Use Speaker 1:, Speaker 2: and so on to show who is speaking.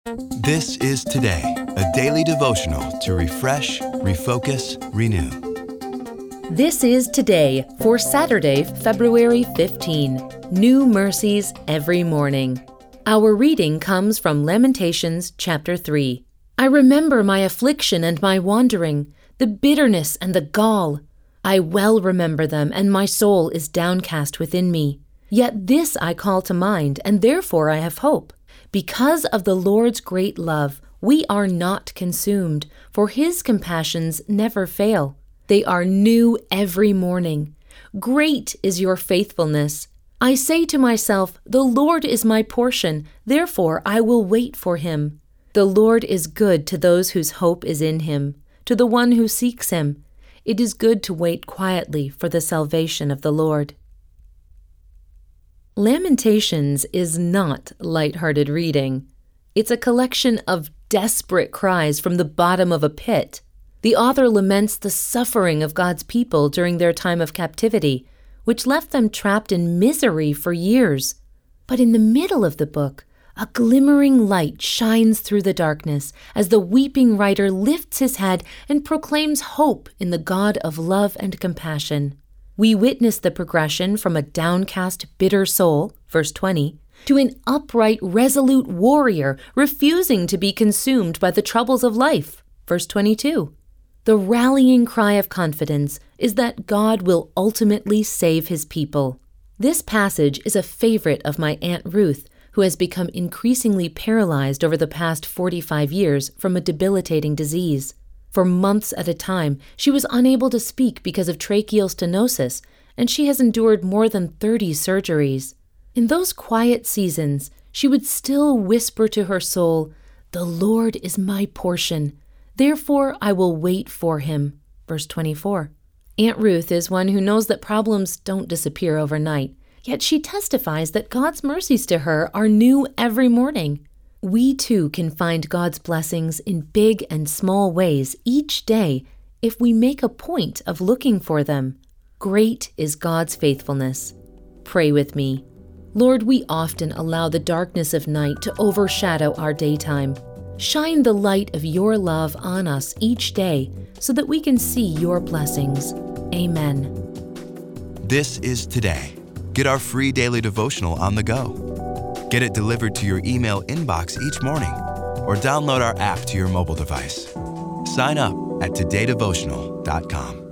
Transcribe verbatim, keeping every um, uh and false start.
Speaker 1: This is Today, a daily devotional to refresh, refocus, renew.
Speaker 2: This is Today for Saturday, February fifteenth. New mercies every morning. Our reading comes from Lamentations chapter three. I remember my affliction and my wandering, the bitterness and the gall. I well remember them, and my soul is downcast within me. Yet this I call to mind, and therefore I have hope. Because of the Lord's great love, we are not consumed, for His compassions never fail. They are new every morning. Great is your faithfulness. I say to myself, the Lord is my portion, therefore I will wait for Him. The Lord is good to those whose hope is in Him, to the one who seeks Him. It is good to wait quietly for the salvation of the Lord. Lamentations is not light-hearted reading. It's a collection of desperate cries from the bottom of a pit. The author laments the suffering of God's people during their time of captivity, which left them trapped in misery for years. But in the middle of the book, a glimmering light shines through the darkness as the weeping writer lifts his head and proclaims hope in the God of love and compassion. We witness the progression from a downcast, bitter soul, verse twenty, to an upright, resolute warrior refusing to be consumed by the troubles of life, verse twenty-two. The rallying cry of confidence is that God will ultimately save His people. This passage is a favorite of my Aunt Ruth, who has become increasingly paralyzed over the past forty-five years from a debilitating disease. For months at a time, she was unable to speak because of tracheal stenosis, and she has endured more than thirty surgeries. In those quiet seasons, she would still whisper to her soul, "The Lord is my portion, therefore I will wait for Him." Verse twenty-four. Aunt Ruth is one who knows that problems don't disappear overnight, yet she testifies that God's mercies to her are new every morning. We too can find God's blessings in big and small ways each day if we make a point of looking for them. Great is God's faithfulness. Pray with me. Lord, we often allow the darkness of night to overshadow our daytime. Shine the light of your love on us each day so that we can see your blessings. Amen.
Speaker 1: This is Today. Get our free daily devotional on the go. Get it delivered to your email inbox each morning, or download our app to your mobile device. Sign up at today devotional dot com.